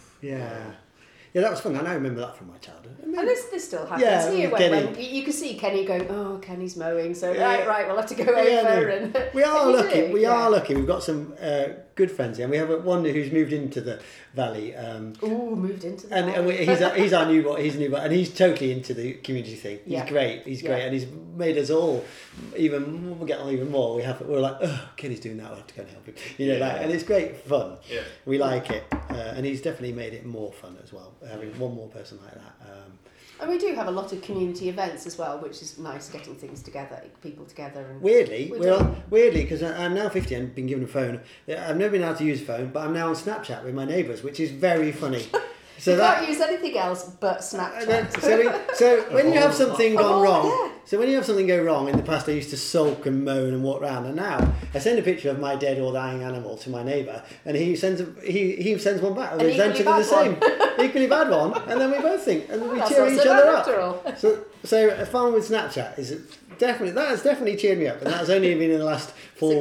Yeah, that was fun. And I remember that from my childhood. And this still happens here. When you can see Kenny going, oh, Kenny's mowing, so right, we'll have to go over. And we are lucky. We are lucky. We've got some good friends here. And we have one who's moved into the valley. Moved into the valley. And he's our new boy. He's a new boy, and he's totally into the community thing. He's great. He's great, and he's made us all we'll get on even more. We're like, oh, Kenny's doing that. We'll have to go and help him. And it's great fun. Yeah. We like it, and he's definitely made it more fun as well. Having one more person like that. And we do have a lot of community events as well, which is nice, getting things together, people together. And weirdly, because I'm now 50 and been given a phone. I've never been able to use a phone, but I'm now on Snapchat with my neighbours, which is very funny. So you can't use anything else but Snapchat. So when you have something gone wrong, so when you have something go wrong, in the past I used to sulk and moan and walk around, and now I send a picture of my dead or dying animal to my neighbour, and he sends one back. An equally bad same, equally bad one, and then we both think, and we cheer each other up. So a farm with Snapchat that has definitely cheered me up, and that's only been in the last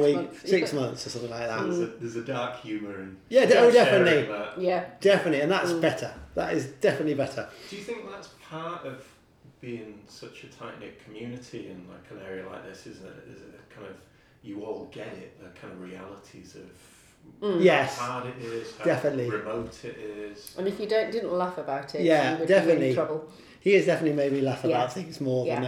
6 months or something like that. There's a dark humour in definitely. Yeah, definitely, and that's better. That is definitely better. Do you think that's part of being such a tight-knit community in like an area like this? Is it kind of, you all get it, the kind of realities of how hard it is, how definitely remote it is, and if you didn't laugh about it, you would definitely be in trouble. He has definitely made me laugh about things more than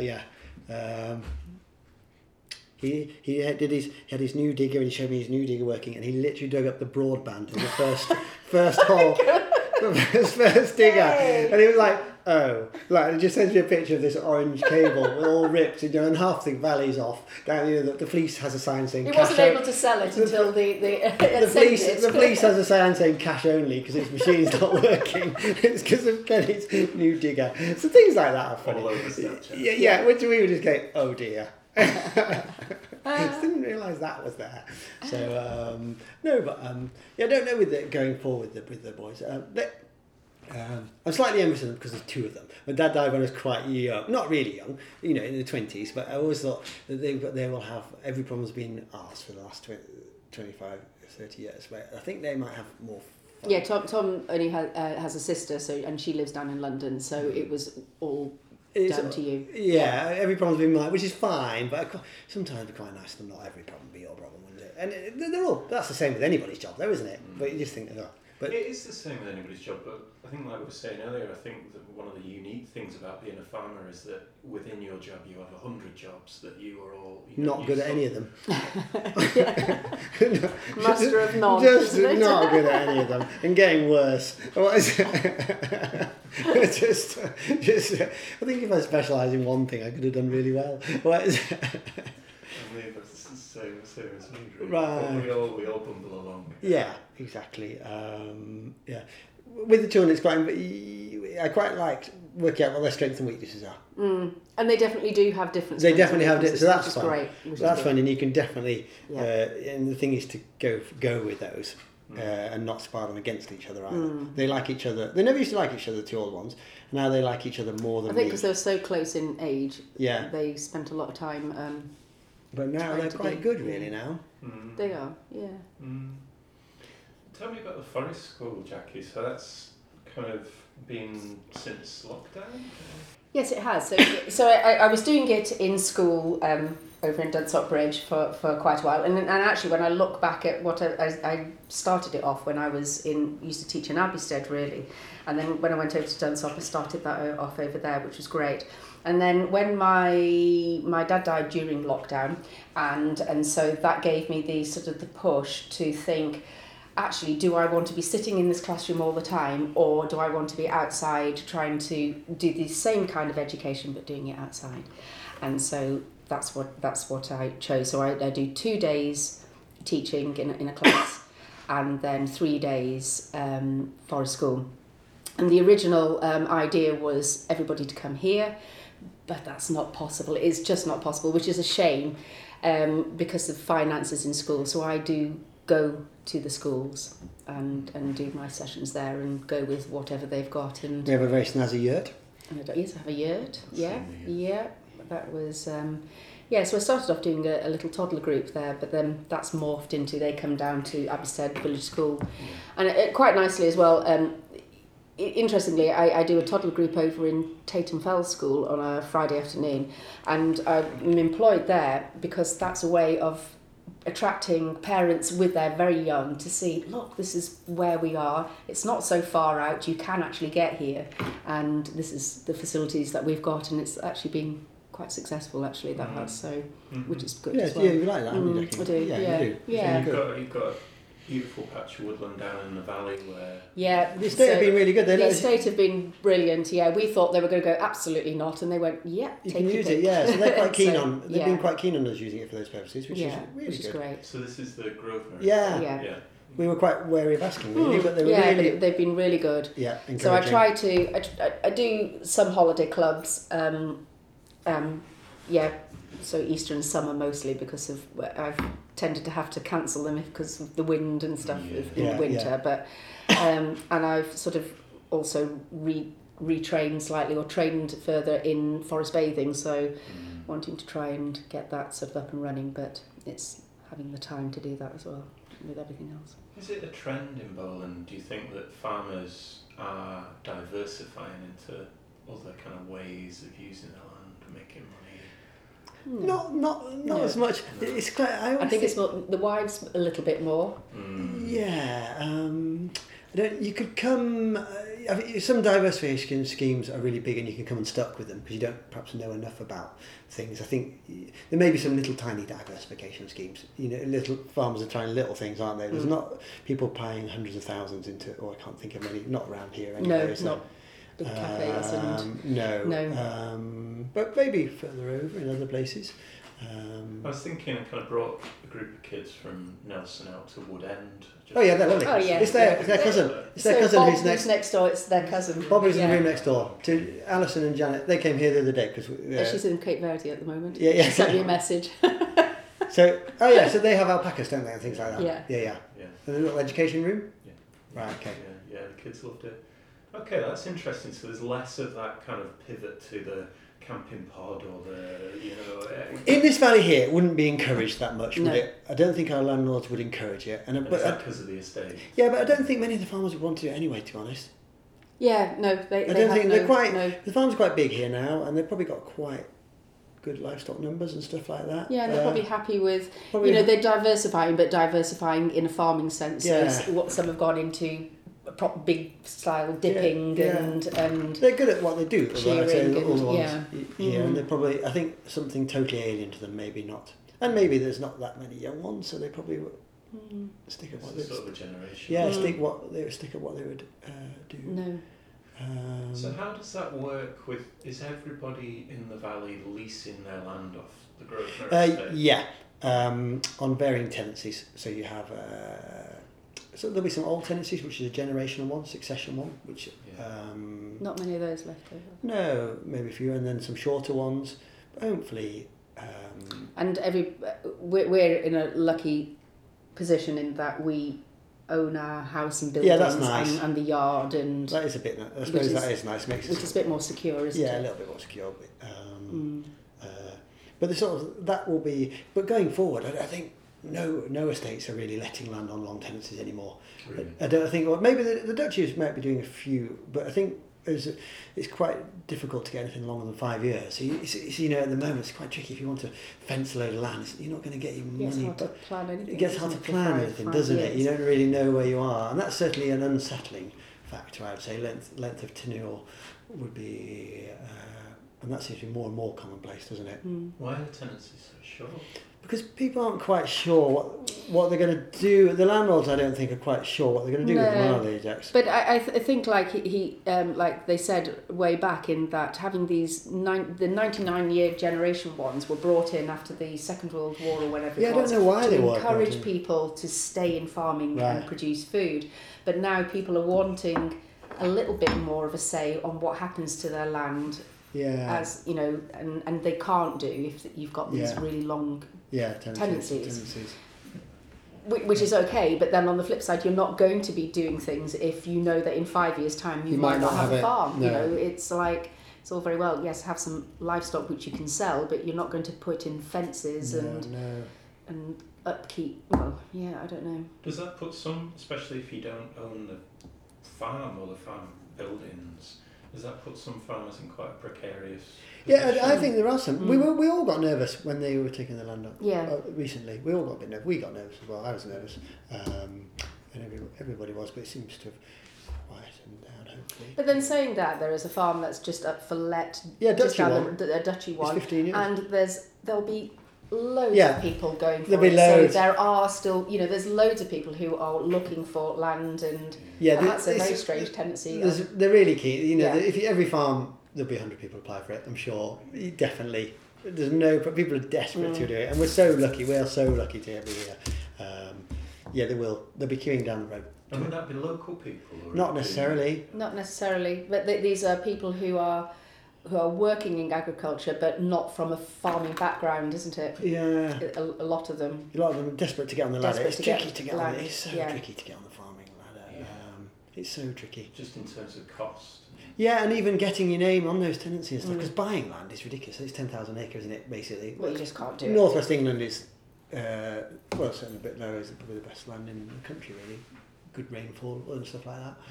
he had his new digger, and he showed me his new digger working, and he literally dug up the broadband in the first hole. First digger, and he was like, oh, like it just sends me a picture of this orange cable all ripped, and half the valley's off. Down, the police has a sign saying He cash wasn't able to sell it until the the police has a sign saying cash only because its machine's not working. It's because of Kenny's new digger. So things like that are funny. All over Snapchat. Yeah, which we would just go, oh dear. Didn't realise that was there. So no, but I don't know with it going forward with the boys. I'm slightly envious of them because there's two of them. My dad died when I was quite young, not really young, in the 20s. But I always thought that they will have every problem's been asked for the last 25, 30 years. But I think they might have more. Fun. Yeah, Tom only has a sister, and she lives down in London, so it was all down to you. Yeah, every problem's been mine, which is fine, but sometimes it'd be quite nice to not every problem be your problem, wouldn't it? And they're all, that's the same with anybody's job though, isn't it? But you just think, but it is the same with anybody's job, but I think like we were saying earlier, I think that one of the unique things about being a farmer is that within your job you have 100 jobs that you are all... not good at any of them. Master of none. Just not good at any of them, and getting worse. What is it? just, I think if I specialised in one thing, I could have done really well. What is it? I mean, that's the same as me, really. Right. We all bumble along. Yeah, exactly. Yeah. With the children, it's quite. I quite like working out what their strengths and weaknesses are. And they definitely do have different. They definitely have different. So that's fun. Great. That's fun, and you can definitely. And the thing is to go with those. And not spar them against each other either. They like each other. They never used to like each other, the two old ones. Now they like each other more than I think me. because they're so close in age. Yeah. They spent a lot of time. But now they're quite good, really. Now they are. Yeah. Tell me about the forest school, Jackie. So that's kind of been since lockdown? Yes, it has. So I was doing it in school over in Dunsop Bridge for quite a while. And actually, when I look back at what I started it off when I used to teach in Abbeystead, really. And then when I went over to Dunsop, I started that off over there, which was great. And then when my dad died during lockdown, and so that gave me the sort of the push to think, actually, do I want to be sitting in this classroom all the time, or do I want to be outside trying to do the same kind of education but doing it outside? And so that's what I chose. So I do 2 days teaching in a class, and then 3 days forest school. And the original idea was everybody to come here, but that's not possible. It's just not possible, which is a shame because of finances in school. So I do go to the schools and do my sessions there and go with whatever they've got. And we have a very snazzy yurt. Yes, I have a yurt. Yeah. That was so I started off doing a little toddler group there, but then that's morphed into they come down to Abbeystead Village School, and it quite nicely as well. Interestingly, I do a toddler group over in Tatum Fell School on a Friday afternoon, and I'm employed there because that's a way of attracting parents with their very young to see, look, this is where we are. It's not so far out. You can actually get here, and this is the facilities that we've got, and it's actually been quite successful. Actually, that has so, which is good as well. Yeah, you like that, haven't you? I do. Yeah. So you've got a beautiful patch of woodland down in the valley where... Yeah. The estate have been really good. The estate have been brilliant, yeah. We thought they were going to go, absolutely not, and they went, yeah, you take can your use pick. it, yeah. So they're quite keen So, on... They've been quite keen on us using it for those purposes, which is really which is good. great. So this is the Grosvenor? Yeah. We were quite wary of asking, really, but they were really... but they've been really good. Yeah, so I encouraging. try to... I do some holiday clubs, so Easter and summer mostly because of I've tended to have to cancel them because of the wind and stuff in the winter. But and I've sort of also retrained slightly or trained further in forest bathing. So wanting to try and get that sort of up and running, but it's having the time to do that as well with everything else. Is it a trend in Bowland? Do you think that farmers are diversifying into other kind of ways of using their land and making money? Not as much. No. It's quite. I think it's more the wives a little bit more. Yeah. You could come. Some diversification schemes are really big, and you can come unstuck with them because you don't perhaps know enough about things. I think there may be some little tiny diversification schemes. Little farmers are trying little things, aren't they? There's not people paying hundreds of thousands into. Or I can't think of any. Not around here anyway. No, it's not. big cafes and No. No. But maybe further over in other places. I was thinking I kind of brought a group of kids from Nelson out to Wood End. Oh yeah, they're lovely. Oh, yeah. It's their cousin. It's their so cousin Bob who's next. door. It's their cousin. Bob is in Yeah. the room next door to Alison and Janet. They came here the other day because She's in Cape Verde at the moment. Yeah. She sent me a message. So so they have alpacas, don't they, and things like that. Yeah. Yeah. Yeah. And the little education room. Yeah. Right. Okay. Yeah, the kids loved it. Okay, that's interesting. So there's less of that kind of pivot to the camping pod or the, In this valley here, it wouldn't be encouraged that much, would No. it? I don't think our landlords would encourage it. And is that because of the estate? Yeah, but I don't think many of the farmers would want to do it anyway, to be honest. Yeah, no, they I don't have think no, they're quite. no. The farm's quite big here now, and they've probably got quite good livestock numbers and stuff like that. Yeah, and they're probably happy with, probably- they're diversifying, but diversifying in a farming sense. Yeah. So what some have gone into proper big style dipping Yeah. and They're good at what they do. although I'd say shearing all the and- ones yeah. here, and they're probably. I think something totally alien to them, maybe not. And maybe there's not that many young ones, so they probably would stick at what It's they. a sort of a generation. Yeah, stick at what they would do. no. So how does that work with, is everybody in the valley leasing their land off the Grosvenor estate? Yeah, on varying tenancies. So you have. So there'll be some old tenancies, which is a generational one, succession one, which. Not many of those left over. No, maybe a few, and then some shorter ones. But hopefully. And we're in a lucky position in that we own our house and buildings Yeah, that's nice. and the yard, and That is a bit. I Which suppose is- that is nice. Makes which it. is a bit more secure, isn't Yeah, a it? little bit more secure. But the sort of that will be. But going forward, I think no estates are really letting land on long tenancies anymore. Really? I don't think. Well, maybe the Duchies might be doing a few, but I think it's quite difficult to get anything longer than 5 years. So at the moment it's quite tricky. If you want to fence a load of land, you're not going to get your It's money. hard to plan anything. It gets hard to plan anything, doesn't it? You don't really know where you are, and that's certainly an unsettling factor. I would say length of tenure would be, and that seems to be more and more commonplace, doesn't it? Why are the tenancies so short? Because people aren't quite sure what they're going to do. The landlords, I don't think, are quite sure what they're going to do with them, are they, Jax? But I think like he like they said way back in that having these the 99-year generation ones were brought in after the Second World War or whenever Yeah, it I don't was know why to they were encourage brought in. people to stay in farming Right. and produce food. But now people are wanting a little bit more of a say on what happens to their land, Yeah. as and they can't do if you've got these Yeah. really long. Yeah, tenancies. Which is okay, but then on the flip side, you're not going to be doing things if you know that in 5 years' time you might not have a it. farm. No. It's like it's all very well, yes, have some livestock which you can sell, but you're not going to put in fences and upkeep. Well, yeah, I don't know. Does that put some, especially if you don't own the farm or the farm buildings, does that put some farmers in quite a precarious Yeah, position? I think there are some. We all got nervous when they were taking the land up. Yeah. Recently, we all got a bit nervous. We got nervous as well. I was nervous, and everybody was. But it seems to have quietened down. Hopefully. But then saying that, there is a farm that's just up for let. Yeah, just Dutchy down one. a Dutchy one. It's 15 years. And there'll be loads Yeah. of people going for There'll be it. loads. So there are still, there's loads of people who are looking for land, and that's a very strange tendency. They're really keen. Yeah. Every farm, there'll be 100 people apply for it. I'm sure. Definitely. There's people are desperate to do it, and we're so lucky. We are so lucky to be here. They will. They'll be queuing down the road. And would that be local people? Or Not necessarily. Not necessarily, but these are people who are working in agriculture, but not from a farming background, isn't it? Yeah. A lot of them. A lot of them are desperate to get on the ladder. Desperate It's to tricky get to get on land, it. It's so yeah. tricky to get on the farming ladder. Yeah. It's so tricky. Just in terms of cost. Yeah, and even getting your name on those tenancies and stuff, because buying land is ridiculous. It's 10,000 acres, isn't it, basically? Well, you just can't do it. Northwest England is, certainly a bit lower, is probably the best land in the country, really. Good rainfall and stuff like that.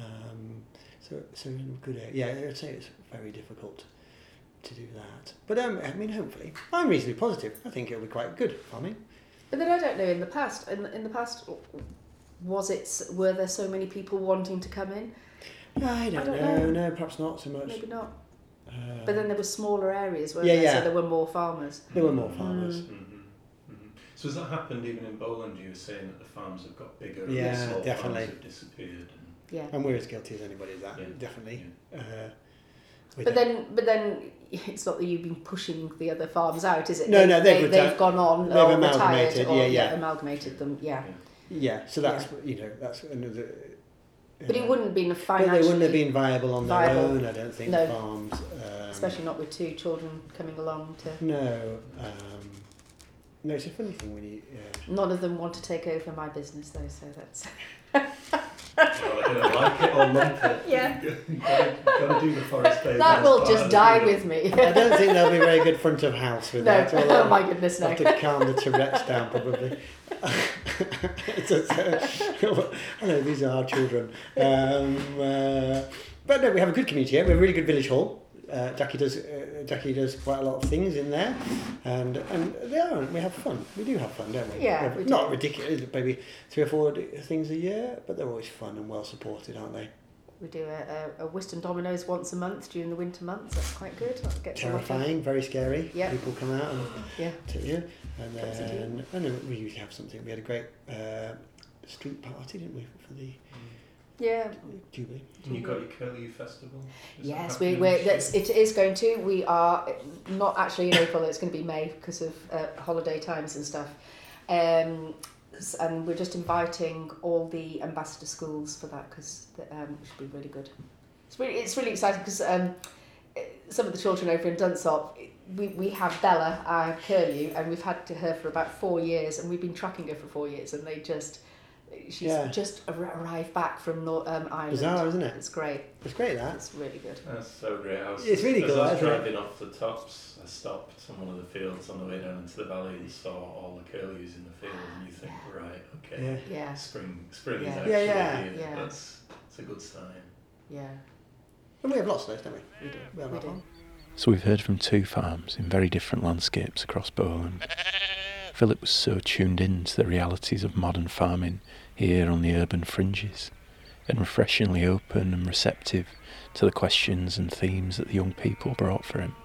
So in a good area. Yeah, I'd say it's very difficult to do that. But hopefully, I'm reasonably positive. I think it'll be quite good farming. But then I don't know. In the past, were there so many people wanting to come in? I don't know. No, perhaps not so much. Maybe not. But then there were smaller areas, weren't Yeah, there? yeah. So there were more farmers. There were more farmers. So has that happened even in Bowland? You were saying that the farms have got bigger Yeah, and the small definitely. farms have disappeared. Yeah. And we're as guilty as anybody of that, Yeah. definitely. But then it's not that you've been pushing the other farms out, is it? No, they've gone on, they've or amalgamated, retired, or yeah. amalgamated them, yeah. Yeah, so that's that's another. But it wouldn't have been But financially. they wouldn't have been viable on their viable. own, I don't think. No. Farms, Especially not with 2 children coming along to. No, no, it's a funny thing when you. None of them want to take over my business though, so that's. Well, they're going to like it or lump it. Yeah. Got to do the forest bathing. That will just die with me. I don't think they'll be very good front of house with No, that. although oh my goodness, no. have to calm the Tourette's down probably. I know these are our children, but no, we have a good community here. We have a really good village hall. Jackie does quite a lot of things in there, and we have fun. We do have fun, don't we? Yeah, we do. Not ridiculous, maybe 3 or 4 things a year, but they're always fun and well supported, aren't they? We do a Whiston Dominoes once a month during the winter months. That's quite good. That gets a lot of- Terrifying, very scary. Yeah. People come out and Yeah. and then I know we usually have something. We had a great street party, didn't we, for the Yeah. Jubilee? And you've got your Curlew Festival? Is that Yes, happening we're this year? it is going to. We are not actually in April. It's going to be May because of holiday times and stuff. And we're just inviting all the ambassador schools for that because it should be really good. It's really exciting because some of the children over in Dunsop, we have Bella, our curlew, and we've had her for about 4 years, and we've been tracking her for 4 years, and she's just arrived back from Ireland. Bizarre, isn't it? It's great. It's great, that. It's really good. That's so great. It's really as cool, I was isn't it? driving off the tops, I stopped on one of the fields on the way down into the valley and saw all the curlews in the field, and you think, right, okay, Yeah. spring is Yeah. actually Yeah. here. Yeah. It's a good sign. Yeah. And we have lots of those, don't we? We do. We have We that do. one. So we've heard from 2 farms in very different landscapes across Bowland. Philip was so tuned in to the realities of modern farming here on the urban fringes, and refreshingly open and receptive to the questions and themes that the young people brought for him.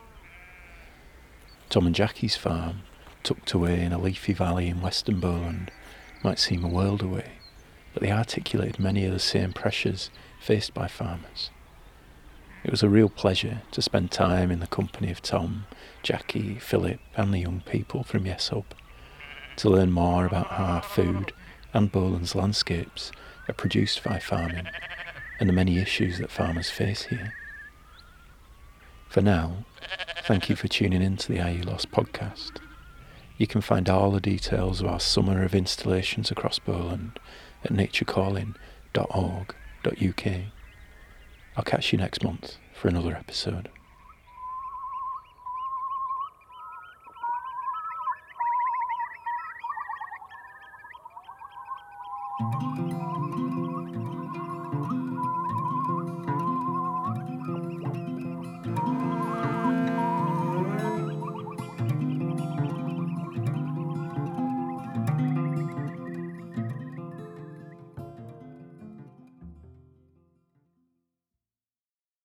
Tom and Jackie's farm, tucked away in a leafy valley in western Bowland, might seem a world away, but they articulated many of the same pressures faced by farmers. It was a real pleasure to spend time in the company of Tom, Jackie, Philip and the young people from Yesop, to learn more about how our food and Bowland's landscapes are produced by farming and the many issues that farmers face here. For now, thank you for tuning in to the Are You Lost podcast. You can find all the details of our summer of installations across Bowland at naturecalling.org.uk. I'll catch you next month for another episode.